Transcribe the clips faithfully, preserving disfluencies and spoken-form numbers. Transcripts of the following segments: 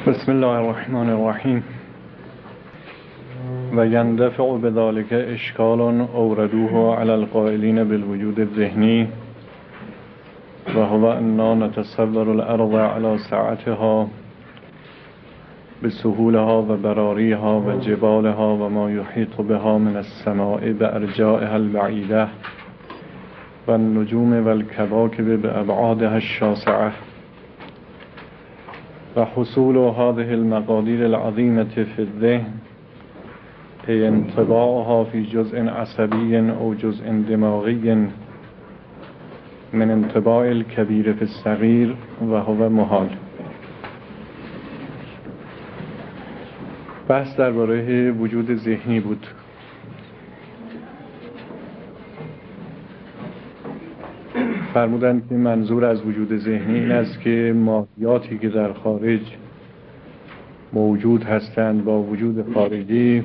بسم الله الرحمن الرحیم. و یندفع بذلك اشکال اوردوه علی القائلین بالوجود الذهنی و هو انا نتصور الارض علی سعتها بسهولها و براریها و جبالها و ما یحیط بها من السماء بارجائها البعیده و النجوم و الکواکب بابعادها الشاسعه و حصول هذه المقادیر العظیمة في الذهن ای انطباعها في جزء عصبی او جزء دماغی من انطباع الكبیر في الصغیر و هو محال. بحث درباره وجود ذهنی بود. فرمودند که منظور از وجود ذهنی این است که ماهیاتی که در خارج موجود هستند با وجود خارجی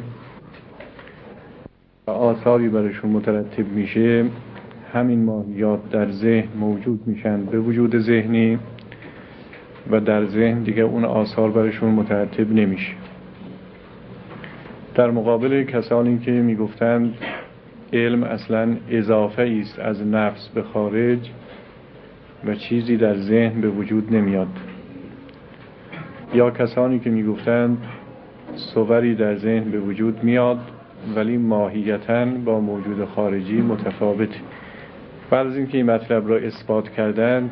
و آثاری برشون مترتب میشه، همین ماهیات در ذهن موجود میشن به وجود ذهنی و در ذهن دیگه اون آثار برشون مترتب نمیشه. در مقابل کسانی که میگفتند علم اصلا اضافه است از نفس به خارج و چیزی در ذهن به وجود نمیاد، یا کسانی که میگفتند صوری در ذهن به وجود میاد ولی ماهیتاً با موجود خارجی متفاوته. بعد از اینکه این مطلب را اثبات کردند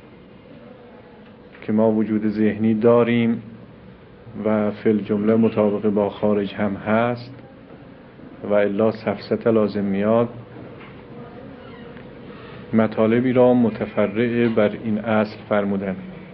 که ما وجود ذهنی داریم و فی الجمله مطابق با خارج هم هست و الا سفسطه لازم میاد، مطالبی را متفرع بر این اصل فرمودند.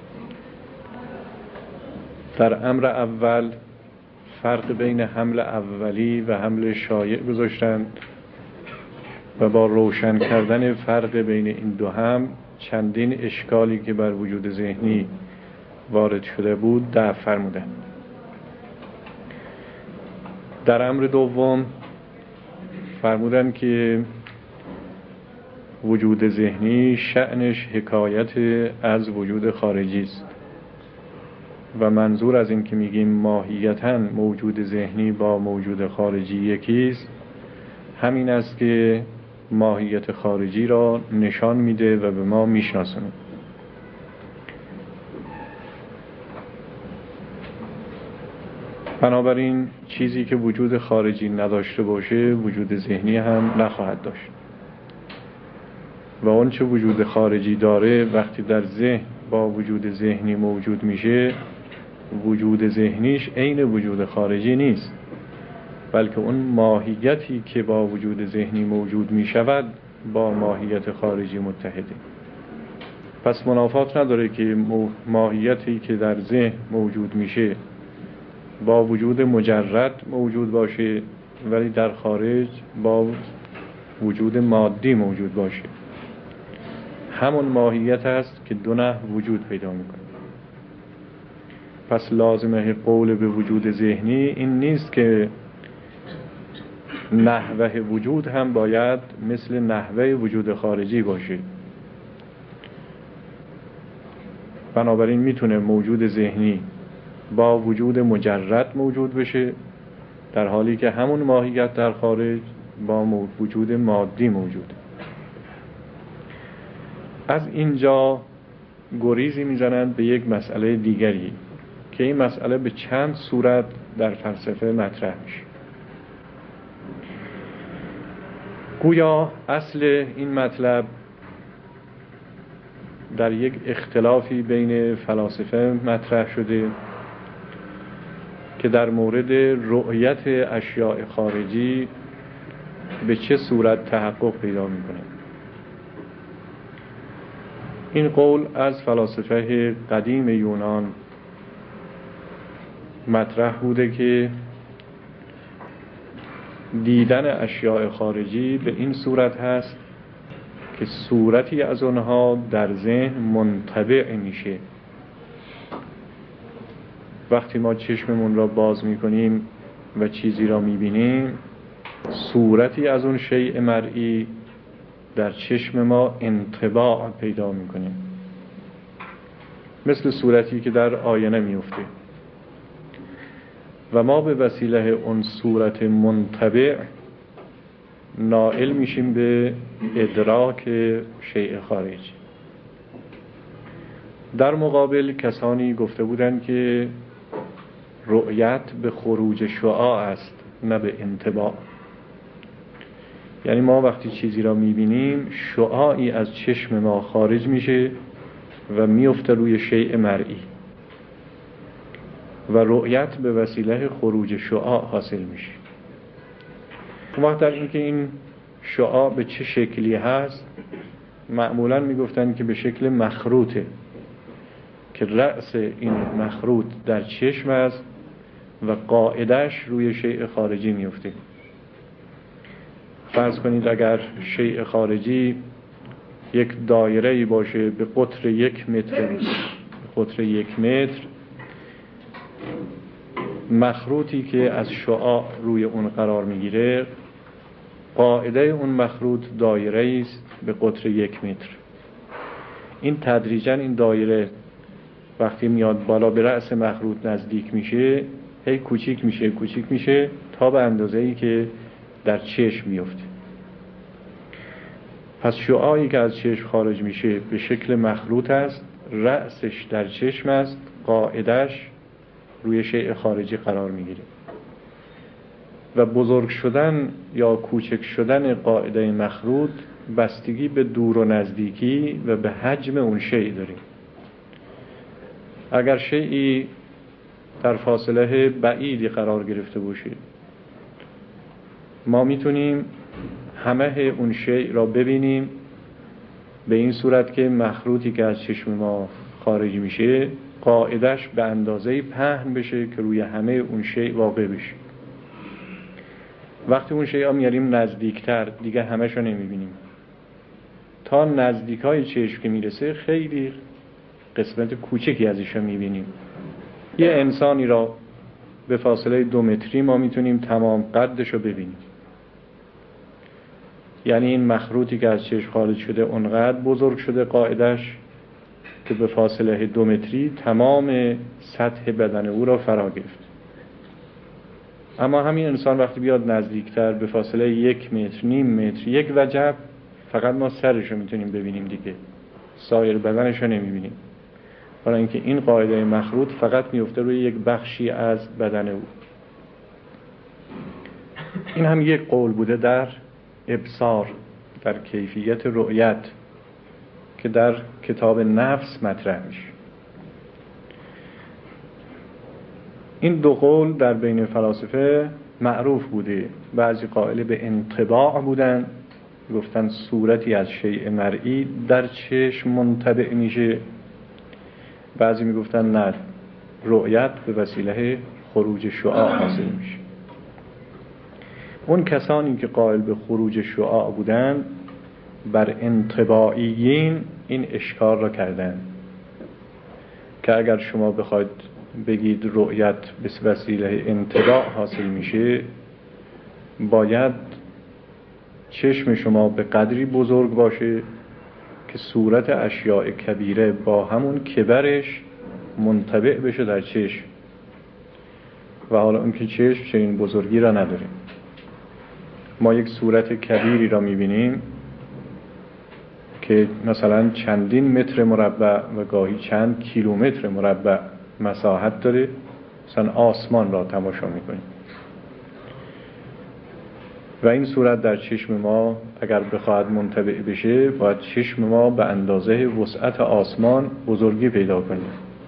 در امر اول فرق بین حمل اولی و حمل شایع گذاشتند و با روشن کردن فرق بین این دو هم چندین اشکالی که بر وجود ذهنی وارد شده بود دفع فرمودند. در امر دوم فرمودند که وجود ذهنی شأنش حکایت از وجود خارجی است و منظور از این که میگیم ماهیتاً موجود ذهنی با موجود خارجی یکی است، همین است که ماهیت خارجی را نشان میده و به ما میشناسونه. بنابراین چیزی که وجود خارجی نداشته باشه وجود ذهنی هم نخواهد داشت و اون چه وجود خارجی داره وقتی در ذهن با وجود ذهنی موجود میشه، وجود ذهنیش عین وجود خارجی نیست، بلکه اون ماهیتی که با وجود ذهنی موجود میشود با ماهیت خارجی متحده. پس منافات نداره که ماهیتی که در ذهن موجود میشه با وجود مجرد موجود باشه ولی در خارج با وجود مادی موجود باشه. همون ماهیت است که دو نحو وجود پیدا میکنه. پس لازمه قول به وجود ذهنی این نیست که نحوه وجود هم باید مثل نحوه وجود خارجی باشه. بنابراین میتونه موجود ذهنی با وجود مجرد موجود بشه در حالی که همون ماهیت در خارج با وجود مادی موجود. از اینجا گریزی میزنند به یک مسئله دیگری که این مسئله به چند صورت در فلسفه مطرح میشه. گویا اصل این مطلب در یک اختلافی بین فلاسفه مطرح شده که در مورد رؤیت اشیاء خارجی به چه صورت تحقق پیدا میکنه. این قول از فلاسفه قدیم یونان مطرح بوده که دیدن اشیاء خارجی به این صورت هست که صورتی از آنها در ذهن منطبع میشه. وقتی ما چشممون را باز میکنیم و چیزی را میبینیم، صورتی از اون شیء مرئی در چشم ما انطباع پیدا میکنه، مثل صورتی که در آینه میفته. و ما به وسیله اون صورت منطبع نائل میشیم به ادراک شیء خارجی. در مقابل کسانی گفته بودند که رؤیت به خروج شعاع است نه به انطباع. یعنی ما وقتی چیزی را میبینیم شعاعی از چشم ما خارج میشه و میفته روی شیء مرئی و رؤیت به وسیله خروج شعاع حاصل میشه. اون وقت در اینکه این شعاع به چه شکلی هست معمولا میگفتن که به شکل مخروطه که رأس این مخروط در چشم است و قاعدش روی شیء خارجی میفته. فرض کنید اگر شیء خارجی یک دایره‌ای باشه به قطر یک متر به قطر یک متر، مخروطی که از شعاع روی اون قرار میگیره قاعده اون مخروط دایره‌ای است به قطر یک متر. این تدریجاً این دایره وقتی میاد بالا به رأس مخروط نزدیک میشه هی کوچیک میشه کوچیک میشه تا به اندازه‌ای که در چشم میفته. پس شعاعی که از چشم خارج میشه به شکل مخروط است، رأسش در چشم است، قاعدش روی شیء خارجی قرار میگیره و بزرگ شدن یا کوچک شدن قاعده مخروط بستگی به دور و نزدیکی و به حجم اون شیء داره. اگر شیئی در فاصله بعیدی قرار گرفته باشه ما میتونیم همه اون شیء را ببینیم به این صورت که مخروطی که از چشم ما خارج میشه قاعدش به اندازه پهن بشه که روی همه اون شیء واقع بشه. وقتی اون شیء ها میاریم نزدیکتر دیگه همه شو نمیبینیم. تا نزدیکای چشم که میرسه خیلی قسمت کوچکی ازش رو میبینیم. یه انسانی را به فاصله دو متری ما میتونیم تمام قدش رو ببینیم. یعنی این مخروطی که از چشم خارج شده اونقدر بزرگ شده قاعدش که به فاصله دو متری تمام سطح بدن او را فرا گرفت. اما همین انسان وقتی بیاد نزدیکتر به فاصله یک متر، نیم متر، یک وجب فقط ما سرش رو میتونیم ببینیم دیگه، سایر بدنش رو نمیبینیم، برای اینکه این قاعده مخروط فقط میفته روی یک بخشی از بدن او. این هم یک قول بوده در ابصار، در کیفیت رؤیت که در کتاب نفس مطرح میشه. این دو قول در بین فلاسفه معروف بوده. بعضی قائل به انطباع بودن، گفتن صورتی از شیء مرئی در چشم منطبع میشه. بعضی میگفتن نه، رؤیت به وسیله خروج شعاع حاصل میشه. اون کسانی که قائل به خروج شعاع بودن بر انطباعیین این اشکال را کردن که اگر شما بخواید بگید رؤیت به وسیله انطباع حاصل میشه باید چشم شما به قدری بزرگ باشه که صورت اشیاء کبیره با همون کبرش منطبع بشه در چشم، و حالا اون که چشم چنین بزرگی را نداره. ما یک صورت کبیری را میبینیم که مثلا چندین متر مربع و گاهی چند کیلومتر مربع مساحت داره، مثلا آسمان را تماشا میکنیم و این صورت در چشم ما اگر بخواهد منطبع بشه باید چشم ما به اندازه وسعت آسمان بزرگی پیدا کنه.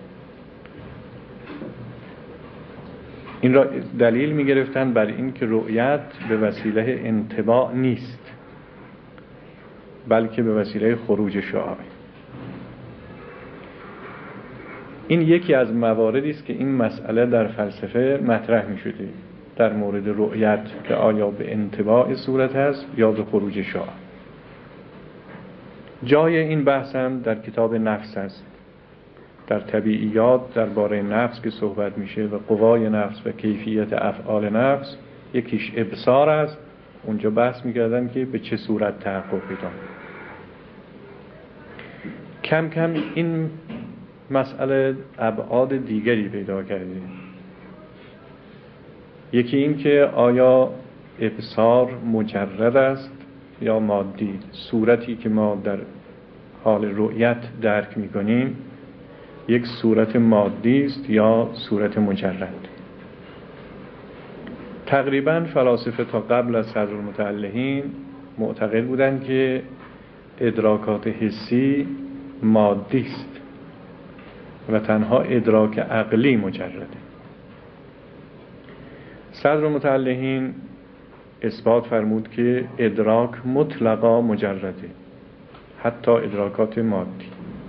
این را دلیل میگرفتن بر این که رؤیت به وسیله انطباع نیست بلکه به وسیله خروج شعاع. این یکی از مواردی است که این مسئله در فلسفه مطرح می شده در مورد رؤیت که آیا به انطباع صورت هست یا به خروج شعاع. جای این بحث هم در کتاب نفس است. در طبیعیات درباره نفس که صحبت میشه و قوای نفس و کیفیت افعال نفس، یکیش ابصار است. اونجا بحث میکردن که به چه صورت تحقق پیدا. کم کم این مسئله ابعاد دیگری پیدا کرده. یکی این که آیا ابصار مجرد است یا مادی؟ صورتی که ما در حال رؤیت درک می‌کنیم یک صورت مادی است یا صورت مجرد؟ تقریباً فلاسفه تا قبل از صدرالمتعلقین معتقد بودند که ادراکات حسی مادی است و تنها ادراک عقلی مجرده. صدرالمتعلقین اثبات فرمود که ادراک مطلقا مجرده، حتی ادراکات مادی.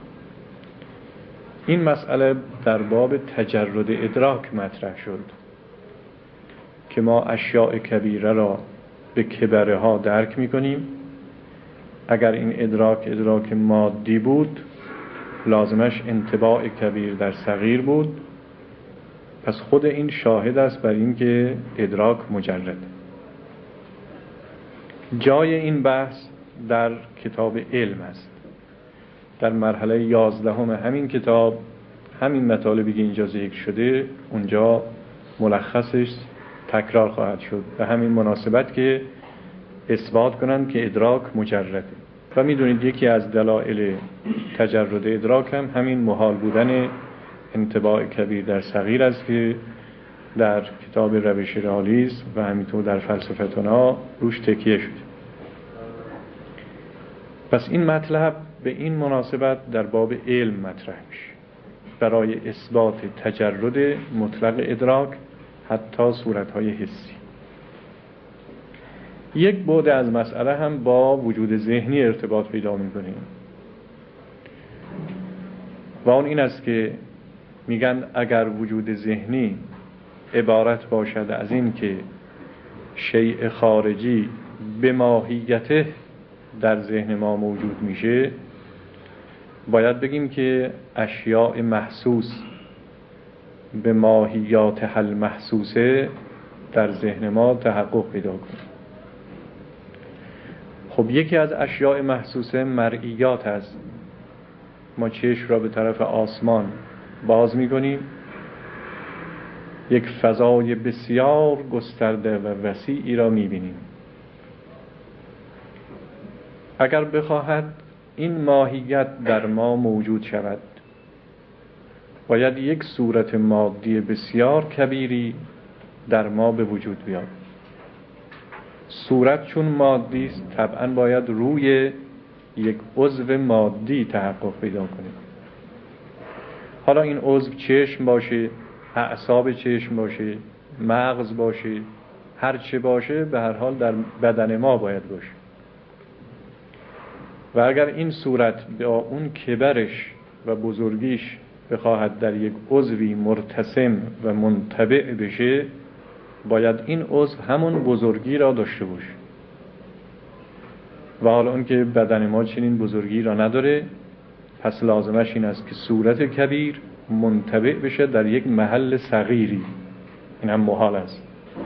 این مسئله در باب تجرد ادراک مطرح شد که ما اشیاء کبیره را به کبره ها درک می کنیم. اگر این ادراک ادراک مادی بود لازمش انطباع کبیر در صغیر بود، پس خود این شاهد است بر این که ادراک مجرد. جای این بحث در کتاب علم است. در مرحله یازدهم همین کتاب همین مطالبی که اینجا ذکر شده اونجا ملخصش تکرار خواهد شد، به همین مناسبت که اثبات کنند که ادراک مجرده. و میدونید یکی از دلایل تجرد ادراک هم همین محال بودن انطباع کبیر در صغیر است که در کتاب روش رئالیسم و همینطور در فلسفتنا روش تکیه شد. پس این مطلب به این مناسبت در باب علم مطرح میشه برای اثبات تجرد مطلق ادراک حتی صورتهای حسی. یک بعد از مسئله هم با وجود ذهنی ارتباط پیدا می‌کنه و اون این است که میگن اگر وجود ذهنی عبارت باشد از این که شیء خارجی به ماهیته در ذهن ما موجود میشه، باید بگیم که اشیاء محسوس به ماهیات حل محسوسه در ذهن ما تحقق پیدا کنه. خب یکی از اشیاء محسوسه مرئیات هست. ما چشم را به طرف آسمان باز می‌کنیم، یک فضای بسیار گسترده و وسیعی را می‌بینیم. اگر بخواهد این ماهیت در ما موجود شود، باید یک صورت مادی بسیار کبیری در ما به وجود بیاد. صورت چون مادی است طبعاً باید روی یک عضو مادی تحقق پیدا کنه. حالا این عضو چشم باشه، اعصاب چشم باشه، مغز باشه، هر چه باشه، به هر حال در بدن ما باید باشه. و اگر این صورت با اون کبرش و بزرگیش بخواهد در یک عضوی مرتسم و منطبع بشه، باید این عضو همون بزرگی را داشته باشه. و حالا اون که بدن ما چنین بزرگی را نداره، پس لازمش این است که صورت کبیر منطبع بشه در یک محل صغیری. این هم محال است.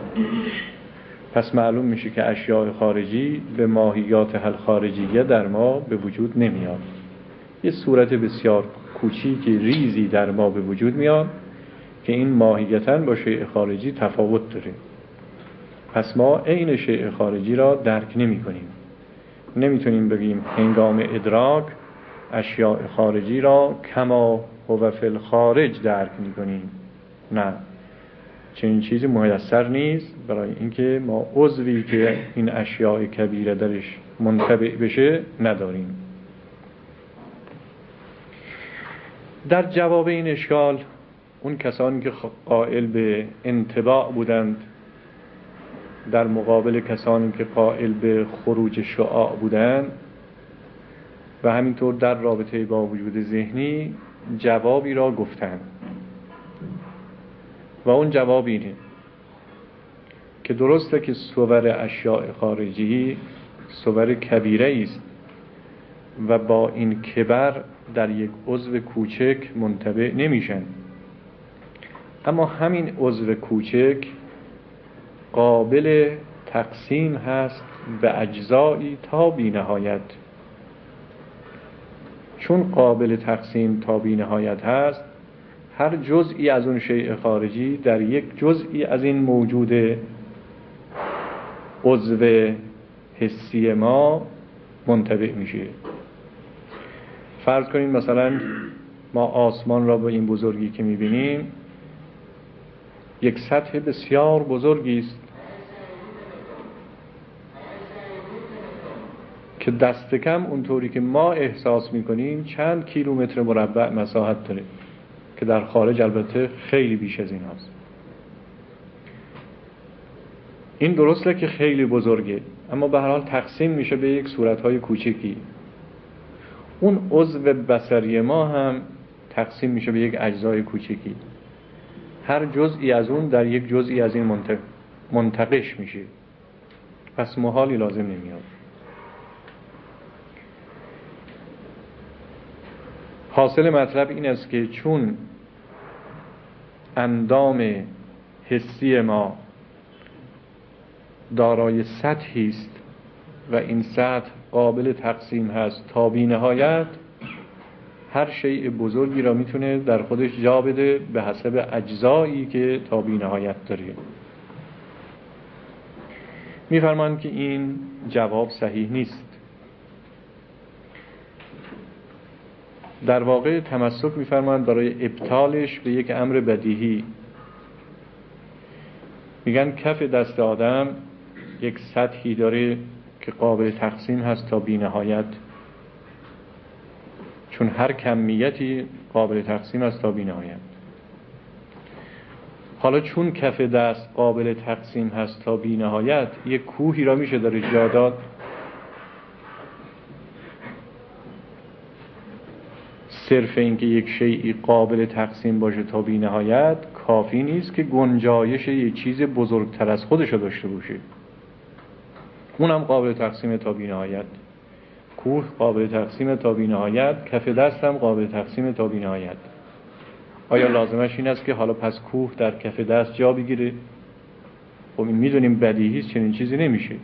پس معلوم میشه که اشیاء خارجی به ماهیات حل خارجیه در ما به وجود نمیاد. یه صورت بسیار کوچیک ریزی در ما به وجود میاد که این ماهیتاً با شیء خارجی تفاوت داره. پس ما عین شیء خارجی را درک نمی کنیم. نمیتونیم بگیم هنگام ادراک اشیاء خارجی را کما هو فی الخارج درک می کنیم. نه، چنین چیزی میسر نیست برای اینکه ما عضوی که این اشیاء کبیره درش منطبع بشه نداریم. در جواب این اشکال اون کسانی که قائل به انطباع بودند در مقابل کسانی که قائل به خروج شعاع بودند و همینطور در رابطه با وجود ذهنی جوابی را گفتند و اون جواب اینه که درسته که صور اشیاء خارجی صور کبیره است و با این کبر در یک عضو کوچک منطبع نمیشن، اما همین عضو کوچک قابل تقسیم هست به اجزایی تا بی نهایت. چون قابل تقسیم تا بی نهایت هست، هر جزئی از اون شیء خارجی در یک جزئی از این موجود عضو حسی ما منطبع میشه. فرض کنیم مثلا ما آسمان را با این بزرگی که میبینیم یک سطح بسیار بزرگی است که دست کم اونطوری که ما احساس میکنیم چند کیلومتر مربع مساحت داره که در خارج البته خیلی بیش از این هست. این درسته که خیلی بزرگه، اما به هر حال تقسیم میشه به یک صورتهای کوچکی. اون عضو بصری ما هم تقسیم میشه به یک اجزای کوچکی. هر جزئی از اون در یک جزئی از این منتقش میشه، پس محالی لازم نمیاد. حاصل مطلب این است که چون اندام حسی ما دارای سطحی است و این سطح قابل تقسیم هست تا بی نهایت، هر شیء بزرگی را میتونه در خودش جا بده به حسب اجزایی که تا بی نهایت داره. میفرمایند که این جواب صحیح نیست. در واقع تمسک میفرمایند برای ابطالش به یک امر بدیهی. میگن کف دست آدم یک سطحی داره که قابل تقسیم هست تا بی نهایت، چون هر کمیتی قابل تقسیم است تا بی نهایت. حالا چون کف دست قابل تقسیم هست تا بی نهایت، یک کوهی را میشه داره جا داد. صرف اینکه یک شیئی قابل تقسیم باشه تا بی نهایت کافی نیست که گنجایش یک چیز بزرگتر از خودش داشته باشه. اونم قابل تقسیم تا بی نهایت. کوه قابل تقسیم تا بی نهایت، کف دست هم قابل تقسیم تا بی نهایت. آیا لازمش این است که حالا پس کوه در کف دست جا بگیره؟ خب این میدونیم بدیهی است، چنین چیزی نمیشه.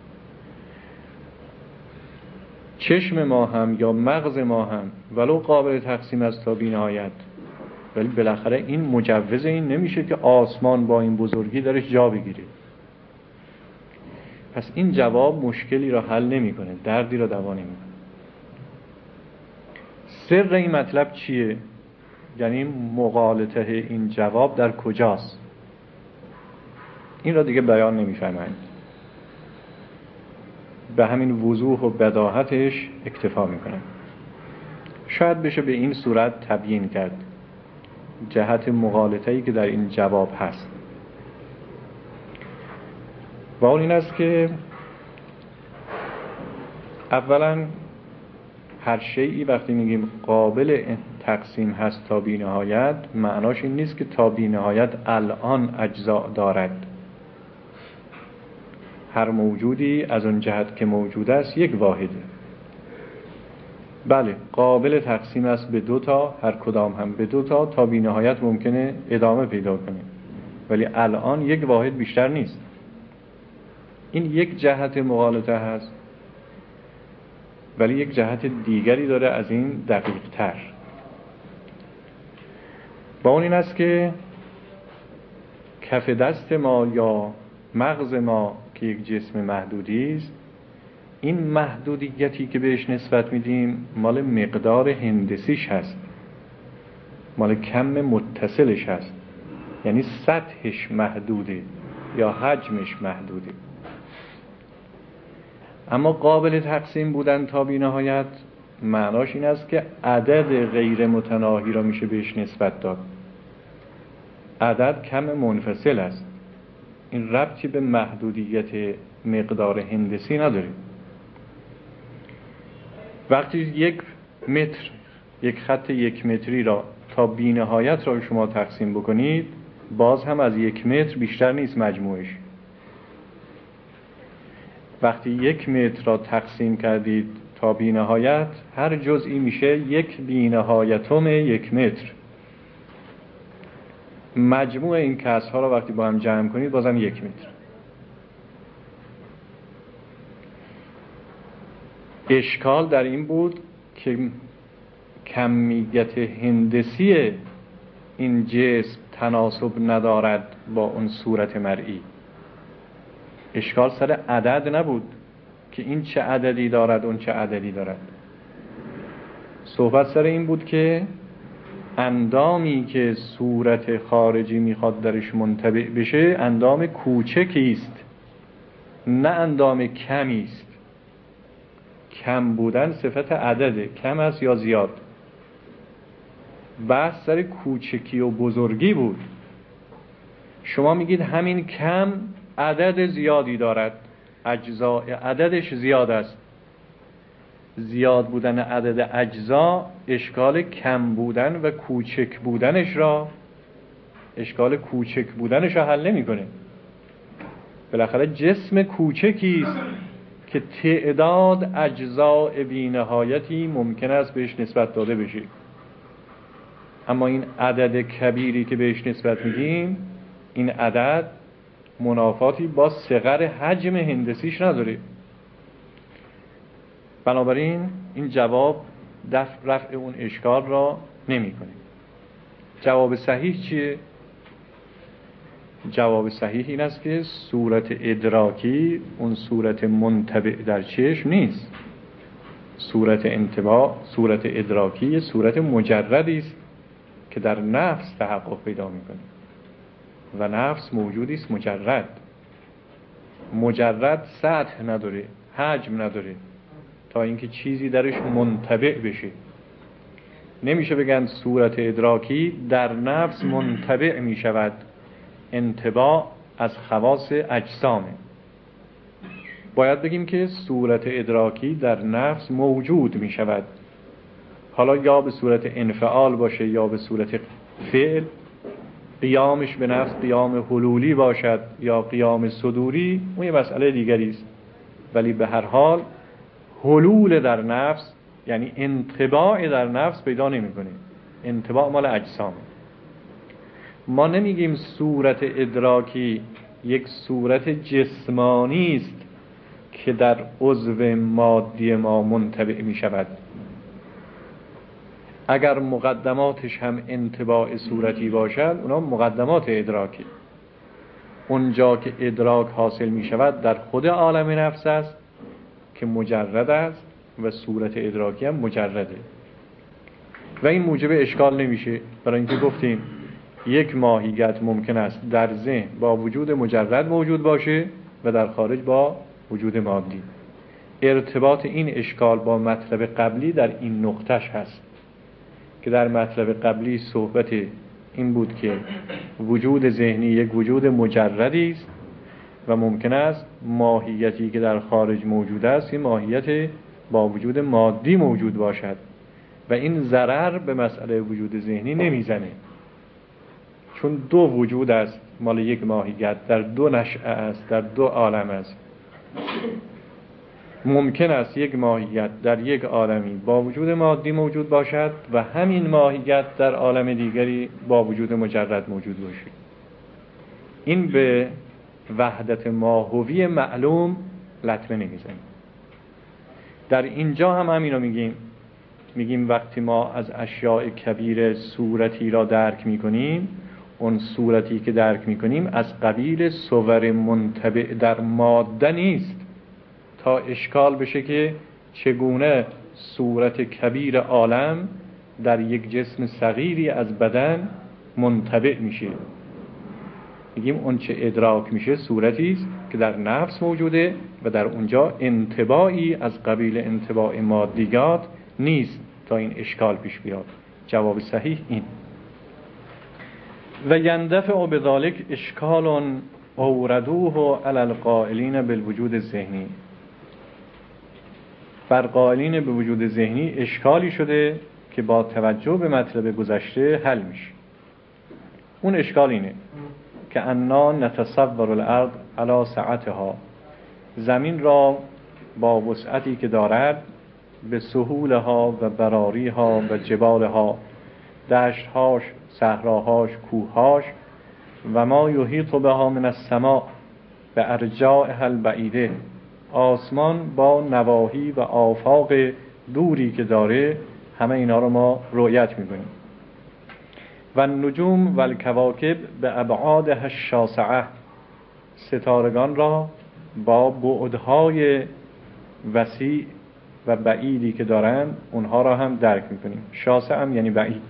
چشم ما هم یا مغز ما هم ولو قابل تقسیم است تا بی نهایت، ولی بالاخره این مجوز این نمیشه که آسمان با این بزرگی درش جا بگیره. پس این جواب مشکلی را حل نمیکنه، دردی را دوا نمیکنه. سر این مطلب چیه؟ یعنی مغالطه این جواب در کجاست؟ این را دیگه بیان نمیفرمایند، به همین وضوح و بداهتش اکتفا میکنم. شاید بشه به این صورت تبیین کرد جهت مغالطه‌ای که در این جواب هست، و اون این است که اولا هر شیئی وقتی میگیم قابل تقسیم هست تا بی نهایت، معناش این نیست که تا بی نهایت الان اجزا دارد. هر موجودی از اون جهت که موجود است یک واحده. بله قابل تقسیم است به دو تا، هر کدام هم به دو تا، تا بی نهایت ممکنه ادامه پیدا کنه، ولی الان یک واحد بیشتر نیست. این یک جهت مغالطه هست، ولی یک جهت دیگری داره از این دقیق تر. با اون این است که کف دست ما یا مغز ما که یک جسم محدودی است، این محدودیتی که بهش نسبت میدیم مال مقدار هندسیش هست، مال کم متصلش هست، یعنی سطحش محدوده یا حجمش محدوده. اما قابل تقسیم بودن تا بی نهایت معناش این است که عدد غیر متناهی را میشه بهش نسبت داد. عدد کم منفصل است، این ربطی به محدودیت مقدار هندسی نداره. وقتی یک متر، یک خط یک متری را تا بی نهایت را شما تقسیم بکنید، باز هم از یک متر بیشتر نیست مجموعش. وقتی یک متر را تقسیم کردید تا بی نهایت، هر جزئی میشه یک بی نهایتم یک متر. مجموع این کسرها را وقتی با هم جمع کنید بازم یک متر. اشکال در این بود که کمیت هندسی این جسم تناسب ندارد با اون صورت مرئی. اشکال سر عدد نبود که این چه عددی دارد اون چه عددی دارد. صحبت سر این بود که اندامی که صورت خارجی میخواد درش منطبع بشه اندام کوچکی است، نه اندام کمی است. کم بودن صفت عدده، کم است یا زیاد. بحث سر کوچکی و بزرگی بود. شما میگید همین کم عدد زیادی دارد، اجزاء عددش زیاد است. زیاد بودن عدد اجزا اشکال کم بودن و کوچک بودنش را اشکال کوچک بودنش را حل نمی‌کنه. بالاخره جسم کوچکی است که تعداد اجزاء بی‌نهایتی ممکن است بهش نسبت داده بشه. اما این عدد کبیری که بهش نسبت میدیم، این عدد منافاتی با صغر حجم هندسیش نداره. بنابراین این جواب دفع رفع اون اشکال را نمی کنه. جواب صحیح چیه؟ جواب صحیح این است که صورت ادراکی اون صورت منطبع در چشم نیست. صورت انطباع، صورت ادراکی صورت مجردی است که در نفس تحقق پیدا میکنه و نفس موجودی است مجرد. مجرد سطح نداره، حجم نداره تا اینکه چیزی درش منطبع بشه. نمیشه بگن صورت ادراکی در نفس منطبع میشود. انطباع از خواص اجسامه. باید بگیم که صورت ادراکی در نفس موجود میشود، حالا یا به صورت انفعال باشه یا به صورت فعل. قیامش به نفس قیام حلولی باشد یا قیام صدوری، اون یه مسئله دیگری است. ولی به هر حال حلول در نفس یعنی انطباع در نفس پیدا نمی‌کنه. انطباع مال اجسام. ما نمیگیم صورت ادراکی یک صورت جسمانی است که در عضو مادی ما منطبع می‌شود. اگر مقدماتش هم انطباع صورتی باشد، اونا مقدمات ادراکی. اونجا که ادراک حاصل می شود در خود عالم نفس است که مجرد است و صورت ادراکی هم مجرده و این موجب اشکال نمیشه. برای اینکه گفتیم یک ماهیت ممکن است در ذهن با وجود مجرد موجود باشه و در خارج با وجود مادی. ارتباط این اشکال با مطلب قبلی در این نقطش هست که در مطلب قبلی صحبت این بود که وجود ذهنی یک وجود مجردی است و ممکن است ماهیتی که در خارج موجود است این ماهیت با وجود مادی موجود باشد و این ضرر به مسئله وجود ذهنی نمیزنه، چون دو وجود است مال یک ماهیت، در دو نشأه است، در دو عالم است. ممکن است یک ماهیت در یک عالمی با وجود مادی موجود باشد و همین ماهیت در عالم دیگری با وجود مجرد موجود باشد. این به وحدت ماهوی معلوم لطمه نمیزنه. در اینجا هم همینو میگیم. میگیم وقتی ما از اشیاء کبیر صورتی را درک میکنیم، اون صورتی که درک میکنیم از قبیل صور منطبع در ماده نیست تا اشکال بشه که چگونه صورت کبیر عالم در یک جسم صغیری از بدن منطبع میشه. میگیم اون چه ادراک میشه صورتی است که در نفس موجوده و در اونجا انطباعی از قبیل انطباع مادیات نیست تا این اشکال پیش بیاد. جواب صحیح این. و یندفع بذالک اشکال اوردوه علی القائلین بالوجود الذهنی. بر قائلین به وجود ذهنی اشکالی شده که با توجه به مطلب گذشته حل میشه. اون اشکال اینه که انا نتصور الارض علی سعتها، زمین را با وسعتی که دارد به سهولها و براریها و جبالها، دشتهاش، صحراهاش، کوههاش و ما یحیط بها من السماء به ارجاءها البعیده، آسمان با نواحی و آفاق دوری که داره، همه اینا رو ما رؤیت میکنیم. و النجوم و الکواکب به ابعادها الشاسعه، ستارگان را با بعدهای وسیع و بعیدی که دارند اونها را هم درک میکنیم. شاسع هم یعنی بعید.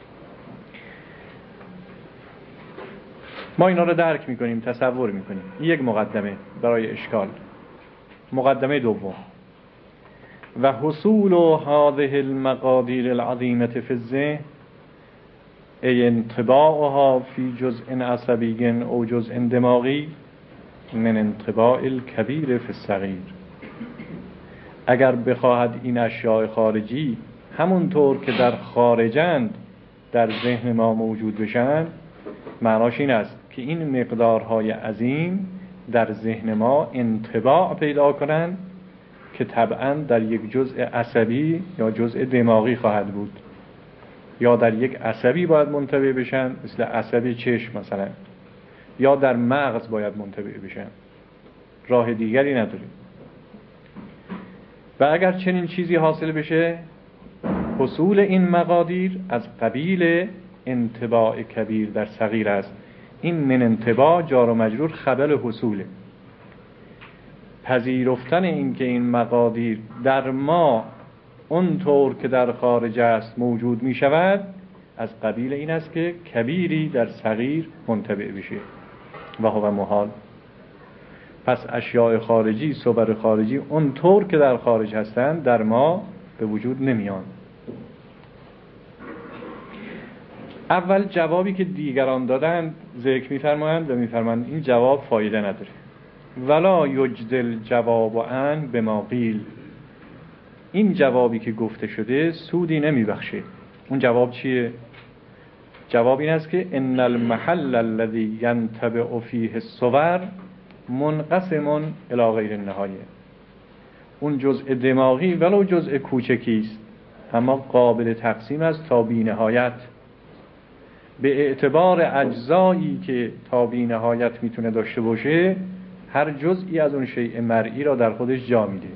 ما اینا را درک میکنیم، تصور میکنیم. یک مقدمه برای اشکال. مقدمه دوم: و حصول هذه المقادیر العظیمة فی الذهن ای انطباعها فی جزء عصبی او جزء دماغی من انطباع الکبیر فی الصغیر. اگر بخواهد این اشیاء خارجی همونطور که در خارجند در ذهن ما موجود بشن، معناش این است که این مقدارهای عظیم در ذهن ما انطباع پیدا کنند که طبعاً در یک جزء عصبی یا جزء دماغی خواهد بود، یا در یک عصبی باید منطبع بشن مثل عصب چشم مثلا، یا در مغز باید منطبع بشن. راه دیگری نداریم. و اگر چنین چیزی حاصل بشه، حصول این مقادیر از قبیل انطباع کبیر در صغیر است. این من انطباع جار و مجرور خبر حصوله. پذیرفتن این که این مقادیر در ما اونطور که در خارج است موجود می شود، از قبیل این است که کبیری در صغیر منطبع بشه و هو محال. پس اشیاء خارجی، صور خارجی اونطور که در خارج هستند در ما به وجود نمیان. اول جوابی که دیگران دادند ذکر می‌فرمایند و می‌فرمایند این جواب فایده نداره. ولا یجدل جواب عن بما قیل. این جوابی که گفته شده سودی نمیبخشه. اون جواب چیه؟ جواب این است که ان المحل الذي ينطبع فيه الصور منقسم الی غیر النهایه. اون جزء دماغی ولو جزء کوچکی است اما قابل تقسیم است تا بی نهایت، به اعتبار اجزایی که تا بی نهایت میتونه داشته باشه. هر جزئی از اون شیء مرئی را در خودش جا میده.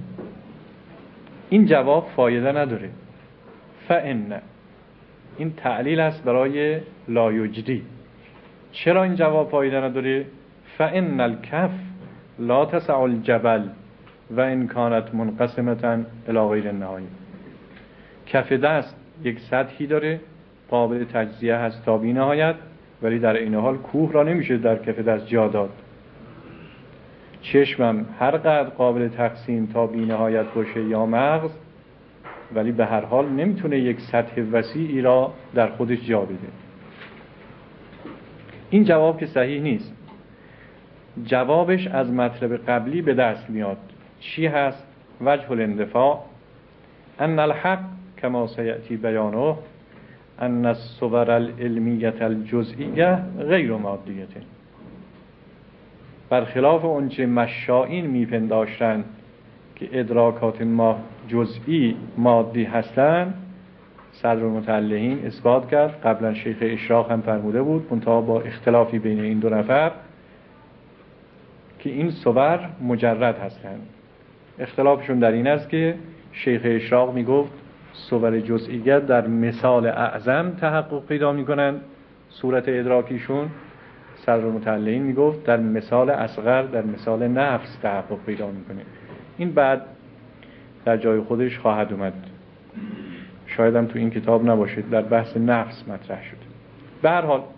این جواب فایده نداره. فإن، این تعلیل است برای لا یجدی. چرا این جواب فایده نداره؟ فإن الکف لا تسع الجبل و ان کانت منقسمة الی غیر النهایه. کف دست یک سطحی داره، قابل تجزیه هست تا بی نهایت، ولی در این حال کوه را نمیشه در کف دست جا داد. چشمم هر قدر قابل تقسیم تا بی نهایت باشه یا مغز، ولی به هر حال نمیتونه یک سطح وسیعی را در خودش جا بده. این جواب که صحیح نیست. جوابش از مطلب قبلی به دست میاد. چی هست؟ وجه الاندفاع ان الحق کما سیأتی بیانه ان الصور العلمیه الجزئیه غیر مادیه. برخلاف اونچه مشائین میپنداشتند که ادراکات ما جزئی مادی هستند، صدرالمتعلقین اثبات کرد. قبلا شیخ اشراق هم فرموده بود، منتها با اختلافی بین این دو نفر، که این صور مجرد هستند. اختلافشون در این است که شیخ اشراق میگفت صور جزئیت در مثال اعظم تحقق پیدا میکنند، صورت ادراکیشون. صدرالمتعلقین میگفت در مثال اصغر، در مثال نفس تحقق پیدا میکنه. این بعد در جای خودش خواهد اومد، شاید هم تو این کتاب نباشه، در بحث نفس مطرح شده. به هر حال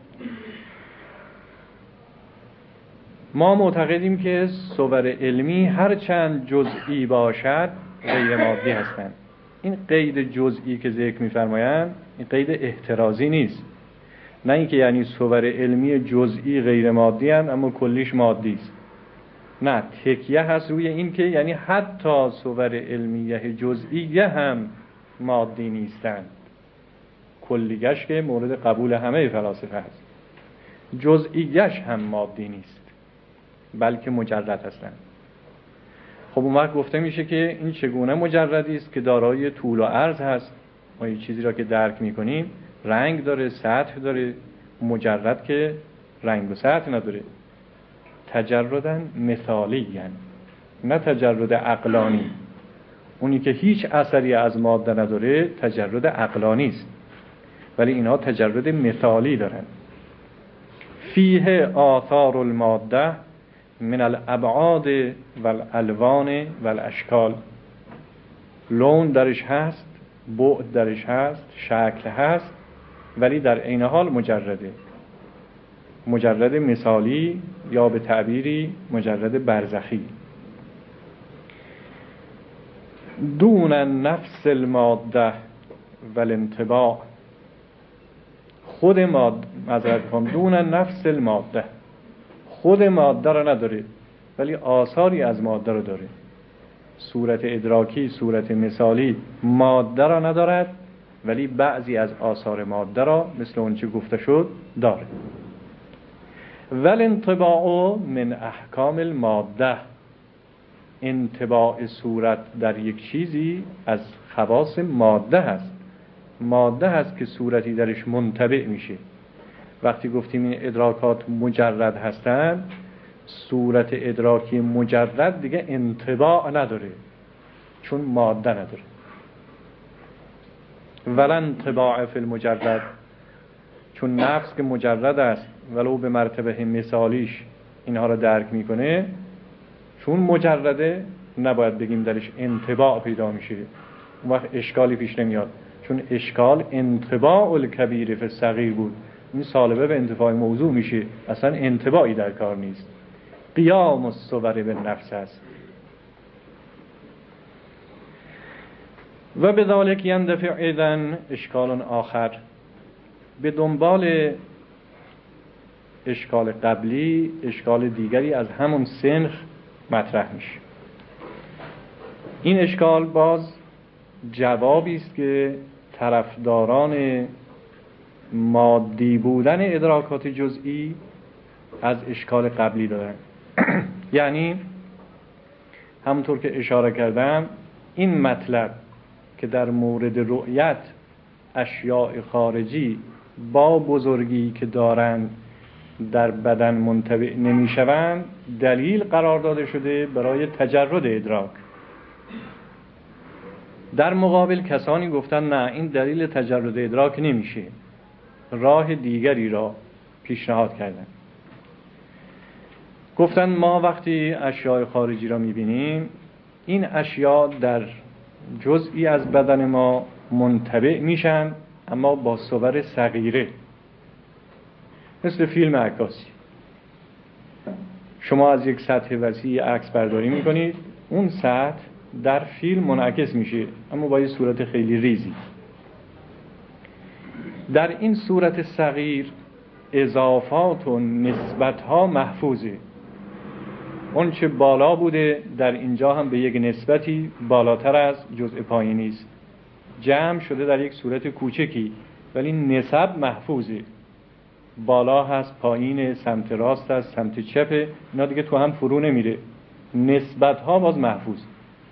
ما معتقدیم که صور علمی هر چند جزئی باشد غیر مادی هستند. این قید جزئی که ذکر می‌فرمایند این قید احترازی نیست، نه اینکه یعنی صور علمی جزئی غیر مادی هستند اما کلیش مادی است. نه، تکیه هست روی این که یعنی حتی صور علمیه جزئیه هم مادی نیستند. کلیش که مورد قبول همه فلاسفه هست، جزئیش هم مادی نیست بلکه مجرد هستند. خب اون وقت گفته میشه که این چگونه مجردی است که دارای طول و عرض هست. ما این چیزی را که درک میکنیم رنگ داره، سطح داره. مجرد که رنگ و سطح نداره. تجردن مثالی، یعنی نه تجرد عقلانی. اونی که هیچ اثری از ماده نداره تجرد عقلانی است. ولی اینها تجرد مثالی دارن. فیه آثار الماده من الابعاد و الالوان و الاشکال، لون درش هست، بعد درش هست، شکل هست، ولی در عین حال مجرده، مجرد مثالی یا به تعبیری مجرد برزخی. دون نفس الماده و الانطباع، خود ماده، معذرت کنم، دون نفس الماده، خود ماده را نداره ولی آثاری از ماده را داره. صورت ادراکی، صورت مثالی ماده را ندارد ولی بعضی از آثار ماده را مثل اون چه گفته شد داره. ول انطباع من احکام الماده، انطباع صورت در یک چیزی از خواص ماده هست. ماده هست که صورتی درش منطبع میشه. وقتی گفتیم این ادراکات مجرد هستند، صورت ادراکی مجرد دیگه انطباع نداره چون ماده نداره. ولا انطباع فی المجرد، چون نفس که مجرد است ولو به مرتبه مثالیش اینها را درک میکنه، چون مجرده نباید بگیم درش انطباع پیدا میشه، اون وقت اشکالی پیش نمیاد، چون اشکال انطباع الکبیر فی الصغیر بود. این سالبه به انتفاع موضوع میشه، اصلا انطباعی در کار نیست. قیام الصور به نفس است. و به ذالک یندفع ایضا اشکال آخر، به دنبال اشکال قبلی اشکال دیگری از همون سنخ مطرح میشه. این اشکال باز جوابی است که طرفداران مادی بودن ادراکات جزئی از اشکال قبلی دارن. یعنی همونطور که اشاره کردم، این مطلب که در مورد رؤیت اشیاء خارجی با بزرگی که دارند در بدن منطبع نمیشوند، دلیل قرار داده شده برای تجرد ادراک. در مقابل کسانی گفتن نه، این دلیل تجرد ادراک نمیشه، راه دیگری را پیشنهاد کردن. گفتن ما وقتی اشیاء خارجی را میبینیم، این اشیاء در جزئی از بدن ما منطبع میشن اما با صور صغیره، مثل فیلم عکاسی. شما از یک سطح وسیع عکس برداری میکنید، اون سطح در فیلم منعکس میشه اما با یه صورت خیلی ریزی. در این صورت صغیر اضافات و نسبتها محفوظه. اون چه بالا بوده در اینجا هم به یک نسبتی بالاتر از جزء پایینی است، جمع شده در یک صورت کوچکی ولی نسب محفوظه. بالا هست، پایین، سمت راست هست، سمت چپه، اینا دیگه تو هم فرو نمیره، نسبتها باز محفوظ.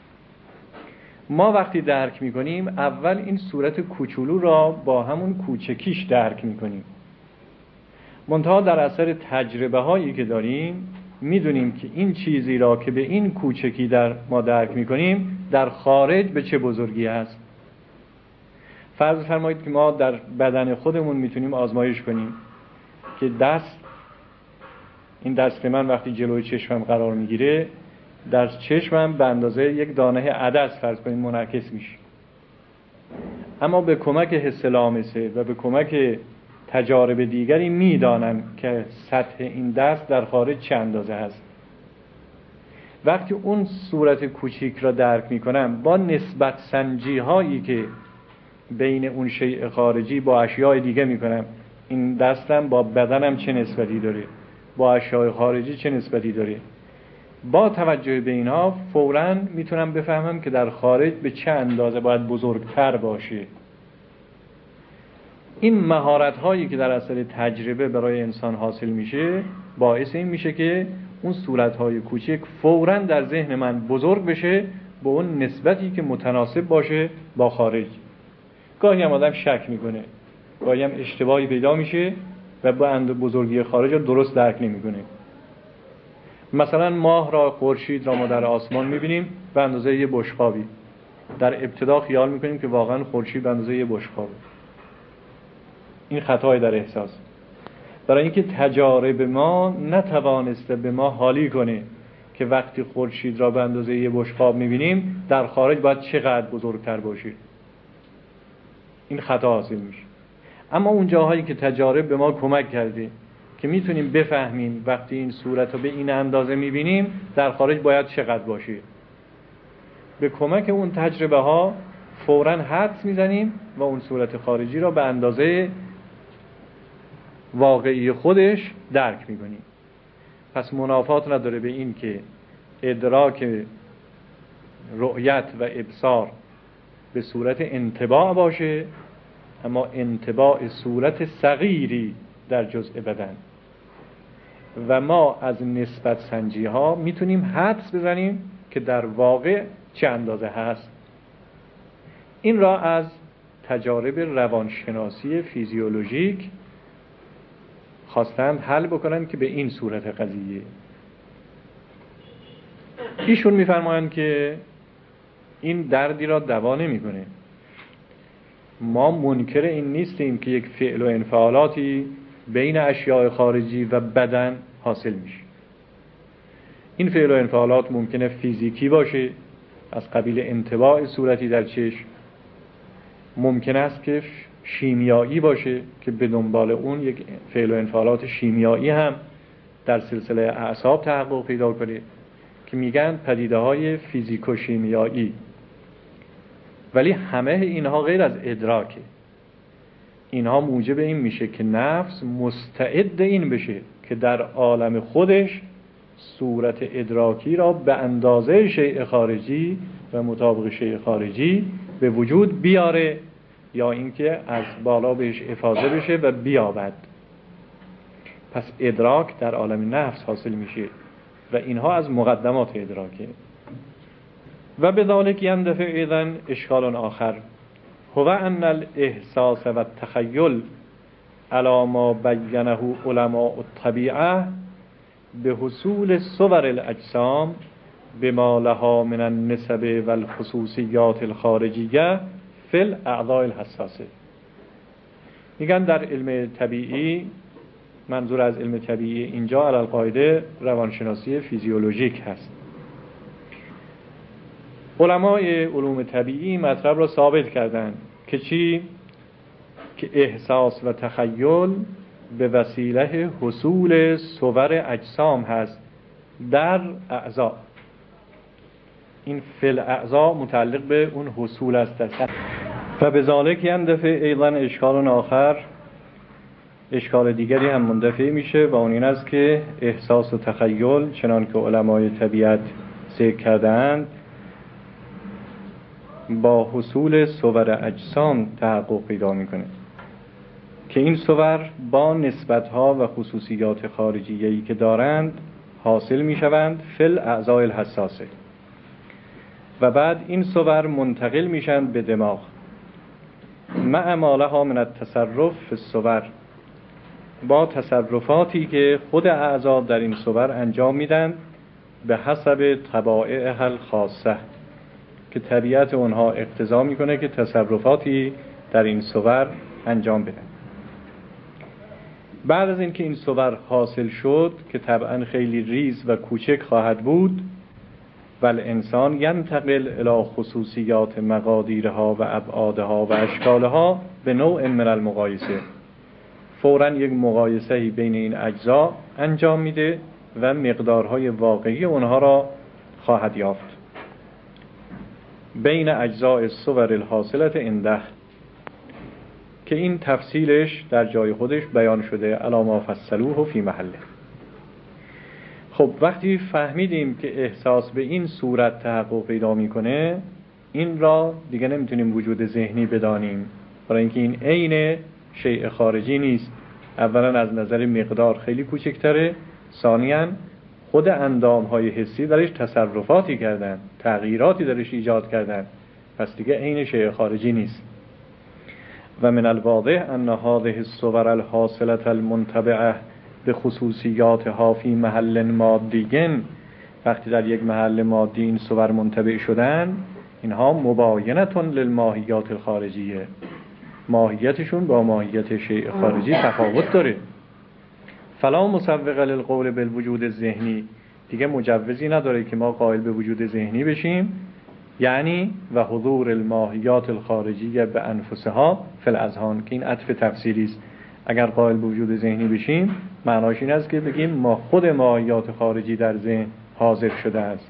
ما وقتی درک میکنیم اول این صورت کوچولو را با همون کوچکیش درک میکنیم، منتها در اثر تجربه هایی که داریم میدونیم که این چیزی را که به این کوچکی در ما درک میکنیم در خارج به چه بزرگی هست. فرض فرمایید که ما در بدن خودمون میتونیم آزمایش کنیم که دست، این دست من وقتی جلوی چشمم قرار میگیره، در چشمم به اندازه یک دانه عدس فرض کنیم منعکس میشه، اما به کمک حس لامسه و به کمک تجارب دیگری میدانم که سطح این دست در خارج چه اندازه هست. وقتی اون صورت کوچیک را درک میکنم با نسبت سنجی هایی که بین اون شیء خارجی با اشیاء دیگه میکنم، این دستم با بدنم چه نسبتی داره، با اشیاء خارجی چه نسبتی داره، با توجه به اینها فوراً میتونم بفهمم که در خارج به چه اندازه باید بزرگتر باشه. این مهارت هایی که در اثر تجربه برای انسان حاصل میشه باعث این میشه که اون صورت های کوچک فوراً در ذهن من بزرگ بشه با اون نسبتی که متناسب باشه با خارج. گاهی هم آدم شک میکنه، گاهی هم اشتباهی پیدا میشه و با اند بزرگی خارج رو درست درک نمیکنه. مثلا ماه را، خورشید را ما در آسمان میبینیم به اندازه یه بشقابی. در ابتدا خیال میکنیم که واقعا خورشید به اندازه یه بشقابه. این خطای در احساس، برای اینکه تجارب ما نتوانسته به ما حالی کنه که وقتی خورشید را به اندازه یه بشقاب میبینیم در خارج باید چقدر بزرگتر باشه. این خطا حاصل میشه. اما اون جاهایی که تجارب به ما کمک کرده که میتونیم بفهمیم وقتی این صورت رو به این اندازه میبینیم در خارج باید چقدر باشه، به کمک اون تجربه ها فوراً حدس میزنیم و اون صورت خارجی را به اندازه واقعی خودش درک میکنیم. پس منافات نداره به این که ادراک رؤیت و ابصار به صورت انطباع باشه، اما انطباع صورت صغیری در جزء بدن، و ما از نسبت سنجی ها میتونیم حدس بزنیم که در واقع چه اندازه هست. این را از تجارب روانشناسی فیزیولوژیک خواستند حل بکنن که به این صورت قضیه. ایشون میفرمایند که این دردی را دوا نمیکنه. ما منکر این نیستیم که یک فعل و انفعالاتی بین اشیاء خارجی و بدن حاصل میشه. این فعل و انفعالات ممکنه فیزیکی باشه از قبیل انطباع صورتی در چشم، ممکن است که شیمیایی باشه که به دنبال اون یک فعل و انفعالات شیمیایی هم در سلسله اعصاب تحقق پیدا کنه که میگن پدیده های فیزیکو شیمیایی. ولی همه اینها غیر از ادراکه. اینها موجب این میشه که نفس مستعد این بشه که در عالم خودش صورت ادراکی را به اندازه شیء خارجی و مطابق شیء خارجی به وجود بیاره، یا اینکه از بالا بهش افاضه بشه و بیابد. پس ادراک در عالم نفس حاصل میشه و اینها از مقدمات ادراکه. و بذالک یندفع ایضا اشکال آخر هو ان الاحساس و التخیل علی ما بینه علماء الطبیعه به حصول صور الاجسام بما لها من النسب و الخصوصیات الخارجیه فی الاعضاء الحساسه. میگن در علم طبیعی، منظور از علم طبیعی اینجا علی القاعده روانشناسی فیزیولوژیک هست، علمای علوم طبیعی مطلب را ثابت کردند که چی؟ که احساس و تخیل به وسیله حصول صور اجسام هست در اعضا. این فل اعضا متعلق به اون حصول است. و به ذالک یندفع ایضا اشکال آخر، اشکال دیگری هم مندفع میشه و اون این است که احساس و تخیل چنان که علمای طبیعت ذکر کردند با حصول صور اجسام تحقق پیدا میکنه که این صور با نسبتها و خصوصیات خارجیه‌ای که دارند حاصل میشوند فی الاعضاء الحساسه، و بعد این صور منتقل میشن به دماغ مع ما لها من التصرف فی الصور، با تصرفاتی که خود اعضا در این صور انجام میدن به حسب طبائعها الخاصه، که طبیعت اونها اقتضا میکنه که تصرفاتی در این صور انجام بدن. بعد از اینکه این صور حاصل شد که طبعا خیلی ریز و کوچک خواهد بود، بل انسان ینتقل الی خصوصیات مقادیرها و ابعادها و اشکالها به نوع من المقایسه، فوراً یک مقایسه‌ای بین این اجزا انجام میده و مقدارهای واقعی اونها را خواهد یافت بین اجزاء الصور الحاصلة عنده، که این تفصیلش در جای خودش بیان شده علی ما فصلوه فی محله. خب وقتی فهمیدیم که احساس به این صورت تحقق پیدا میکنه، این را دیگه نمیتونیم وجود ذهنی بدانیم، برای اینکه این عین شیء خارجی نیست. اولا از نظر مقدار خیلی کوچکتره، ثانیاً خود اندامهای حسی درش تصرفاتی کردن، تغییراتی درش ایجاد کردن، پس دیگه عین شیء خارجی نیست. و من الواضح ان هذه الصور الحاصلة المنتبعه به خصوصیاتها فی محل مادی، وقتی در یک محل مادی این صور منتبع شدن، اینها مباینة للماهیات الخارجیه، ماهیتشون با ماهیت شیء خارجی تفاوت داره. فلا مسوغ للقول بالوجود الذهنی، دیگه مجوزی نداره که ما قائل به وجود ذهنی بشیم، یعنی و حضور الماهیات الخارجیه به انفسها فی الاذهان، که این عطف تفسیری است. اگر قائل به وجود ذهنی بشیم معناش این است که بگیم ما خود ماهیات خارجی در ذهن حاضر شده است.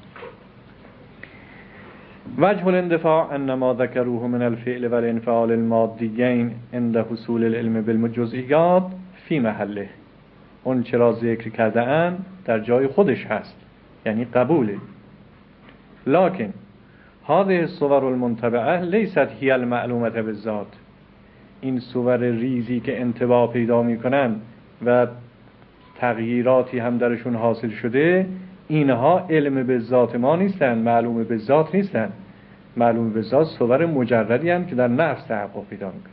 وجه الاندفاع انما ذکروه من الفعل و الانفعال المادیین عند حصول العلم بالجزئیات فی محله، اون چرا ذکر کرده اند در جای خودش هست، یعنی قبوله. لکن هذه الصور المنتبعه لیست هی المعلومه بالذات، این صور ریزی که انطباع پیدا میکنن و تغییراتی هم درشون حاصل شده، اینها علم به ذات ما نیستن، معلوم به ذات نیستن. معلوم به ذات صور مجردی هستند که در نفس تحقق پیدا میکنن.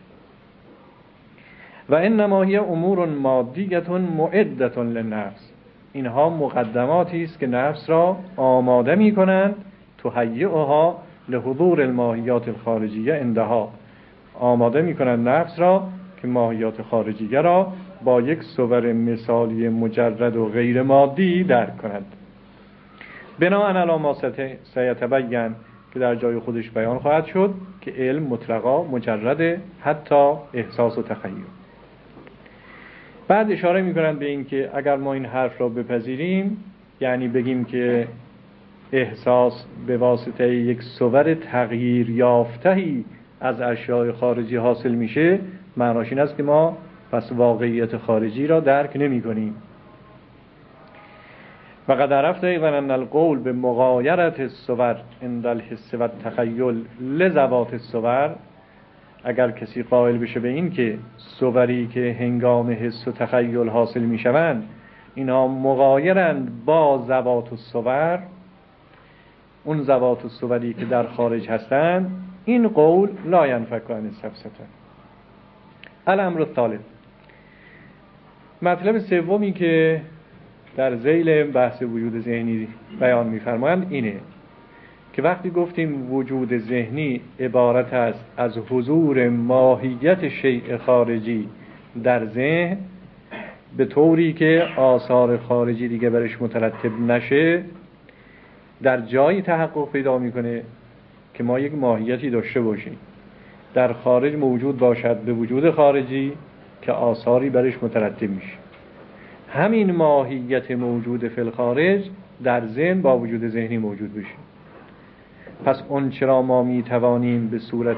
و انما هی امور مادیه معده للنفس، اینها مقدماتی است که نفس را آماده میکنند، تهیئها لحضور الماهیات الخارجیه عندها، آماده میکنند نفس را که ماهیات خارجیه را با یک صور مثالی مجرد و غیر مادی درک کند. بناء علی ما سیتبین، که در جای خودش بیان خواهد شد که علم مطلقا مجرد حتی احساس و تخیل. بعد اشاره میکنند به این که اگر ما این حرف را بپذیریم، یعنی بگیم که احساس به واسطه یک صور تغییر یافته‌ای از اشیاء خارجی حاصل میشه، معناش این است که ما پس واقعیت خارجی را درک نمی کنیم. و قد عرفت ایضا ان القول به مغایرت الصور عند الحس و التخیل لذوات الصور، اگر کسی قائل بشه به این که صوری که هنگام حس و تخیل حاصل میشوند اینا مغایرند با ذوات الصور، اون ذوات الصوری که در خارج هستند، این قول لا ینفک عن السفسطه. الامر الثالث، مطلب سومی که در ذیل بحث وجود ذهنی بیان می‌فرمایند اینه که وقتی گفتیم وجود ذهنی عبارت است از حضور ماهیت شیء خارجی در ذهن به طوری که آثار خارجی دیگه برش مترتب نشه، در جایی تحقق پیدا میکنه که ما یک ماهیتی داشته باشیم در خارج موجود باشد به وجود خارجی که آثاری برش مترتب میشه. همین ماهیت موجود فی الخارج در ذهن با وجود ذهنی موجود بشه. پس اون چرا ما میتوانیم به صورت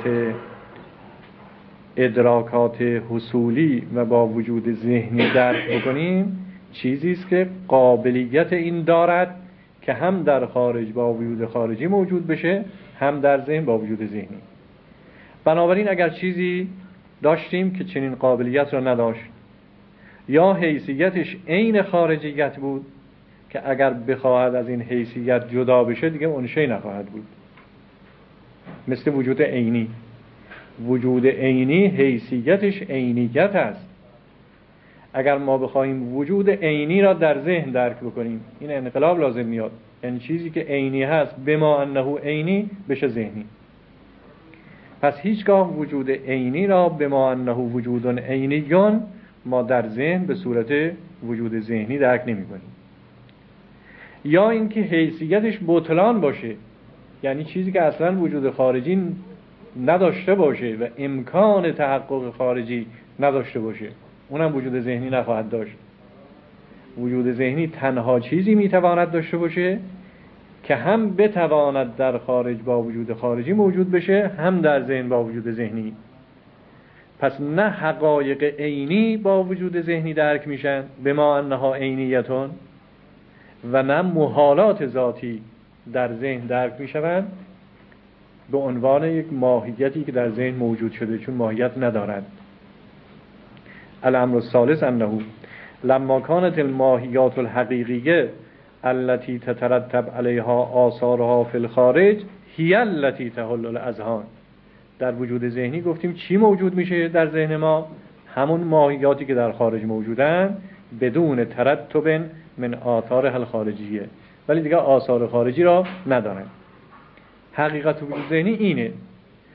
ادراکات حصولی و با وجود ذهنی درک بکنیم، چیزی است که قابلیت این دارد که هم در خارج با وجود خارجی موجود بشه، هم در ذهن با وجود ذهنی. بنابراین اگر چیزی داشتیم که چنین قابلیت را نداشت، یا حیثیتش عین خارجیت بود که اگر بخواهد از این حیثیت جدا بشه دیگه اون شی نخواهد بود، مثل وجود عینی. وجود عینی حیثیتش عینیت است. اگر ما بخواهیم وجود عینی را در ذهن درک بکنیم، این انقلاب لازم میاد، یعنی چیزی که عینی هست بما انه عینی بشه ذهنی. پس هیچگاه وجود عینی را بما انه وجود عینیون ما در ذهن به صورت وجود ذهنی درک نمی کنیم. یا اینکه حیثیتش بطلان باشه، یعنی چیزی که اصلا وجود خارجی نداشته باشه و امکان تحقق خارجی نداشته باشه، اونم وجود ذهنی نخواهد داشت. وجود ذهنی تنها چیزی میتواند داشته باشه که هم بتواند در خارج با وجود خارجی موجود بشه، هم در ذهن با وجود ذهنی. پس نه حقایق عینی با وجود ذهنی درک میشن بما انها عینیتون، و نه محالات ذاتی در ذهن درک میشوند به عنوان یک ماهیتی که در ذهن موجود شده، چون ماهیت ندارد. الامر الثالث انه لما كانت الماهیات الحقیقیه التي تترتب عليها آثارها في الخارج هي التي تحل الاذهان، در وجود ذهنی گفتیم چی موجود میشه در ذهن ما؟ همون ماهیاتی که در خارج موجودن بدون ترتب من آثار الخارجیه، ولی دیگه آثار خارجی را ندارن. حقیقت وجود ذهنی اینه.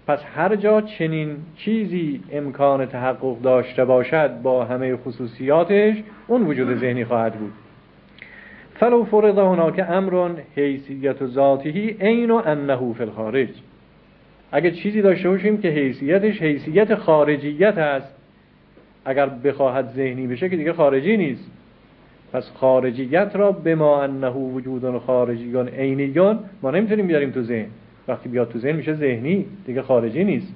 پس هر جا چنین چیزی امکان تحقق داشته باشد با همه خصوصیاتش، اون وجود ذهنی خواهد بود. فلو فرض هناک امر حیثیت ذاته عین انه فی الخارج، اگر چیزی داشته باشیم که حیثیتش حیثیت خارجیت است، اگر بخواهد ذهنی بشه که دیگه خارجی نیست. پس خارجیت را بما انه وجود خارجی عینی ما نمیتونیم بیاریم تو ذهن. وقتی بیاد تو ذهن میشه ذهنی، دیگه خارجی نیست.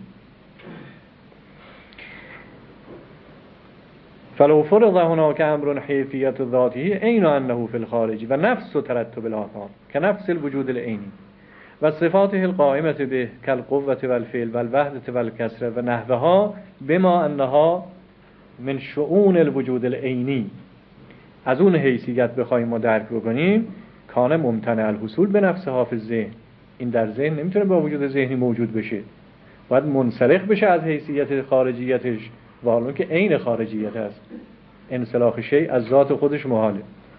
فلو فرض هناك امر حیثیت ذاته عین انه فی الخارج و نفس ترتب الاثار كنفس الوجود العینی و صفاته القائمه به كالقوه والفعل والوحده والكسره و نحوها بما انها من شؤون الوجود العینی. از اون حیثیت بخوایم ما درک بکنیم، کان ممتنع الحصول به نفس حافظ ذهن، این در ذهن نمیتونه با وجود ذهنی موجود بشه، باید منسلخ بشه از حیثیت خارجیتش، والا که عین خارجیت است. انسلاخ شیء از ذات خودش محاله.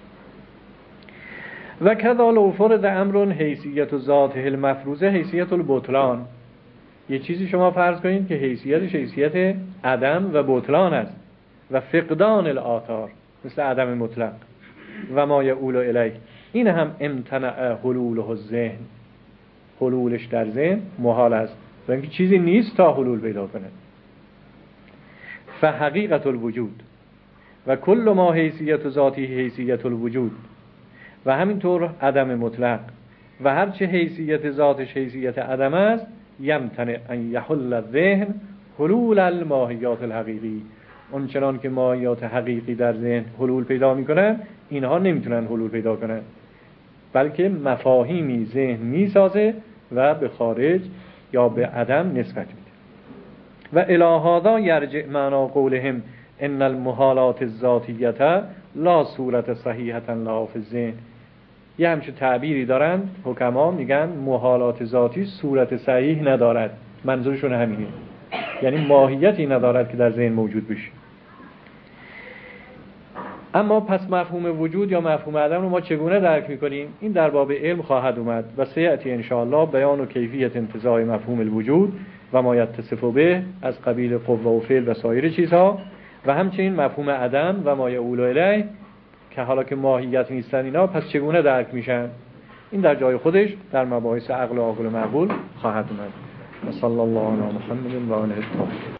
و کذا لو فرض امر حیثیت ذاته المفروضه حیثیت البطلان، یه چیزی شما فرض کنید که حیثیتش حیثیت عدم و بطلان است و فقدان الآثار مثل عدم مطلق و ما یؤول الیه، این هم امتنع حلوله الذهن، حلولش در ذهن محال است و اینکه چیزی نیست تا حلول پیدا کنه. فحقیقت الوجود و کل ما حیثیت ذاتی حیثیت الوجود و همینطور عدم مطلق و هرچه حیثیت ذاتش حیثیت عدم است، یمتنع ان یحل الذهن حلول الماهیات الحقیقی، اون چنان که ماهیات حقیقی در ذهن حلول پیدا میکنن، اینها نمیتونن حلول پیدا کنن، بلکه مفاهیمی ذهن میسازه و به خارج یا به عدم نسبت میده. و الی هذا یرجع معنا قولهم ان المحالات الذاتیه لا صورت صحیحه لها فی الذهن. یه همچه تعبیری دارن حکما، میگن محالات ذاتی صورت صحیح ندارد، منظورشون همینه، یعنی ماهیتی ندارد که در ذهن موجود بشه. اما پس مفهوم وجود یا مفهوم عدم رو ما چگونه درک میکنیم؟ این در باب علم خواهد اومد و سیأتی انشاءالله بیان و کیفیت انتزاع مفهوم الوجود و ما یتصف به از قبیل قوه و فعل و سایر چیزها، و همچنین مفهوم عدم و ما یؤول الیه که حالا که ماهیت نیستن اینا، پس چگونه درک میشن؟ این در جای خودش در مباحث عقل و عقل معقول خواهد اومد. صلی الله علی محمد و آله الطاهرین.